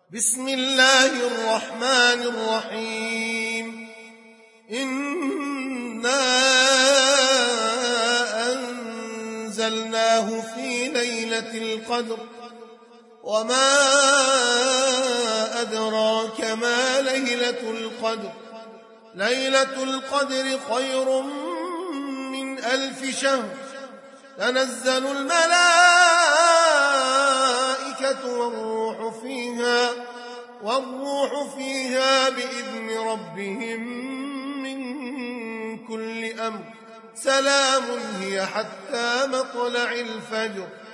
بسم الله الرحمن الرحيم. إنا أنزلناه في ليلة القدر وما أدراك ما ليلة القدر. ليلة القدر خير من 1000 شهر. تنزل الملائكة والروح فيها بإذن ربهم من كل أمر. سلام هي حتى مطلع الفجر.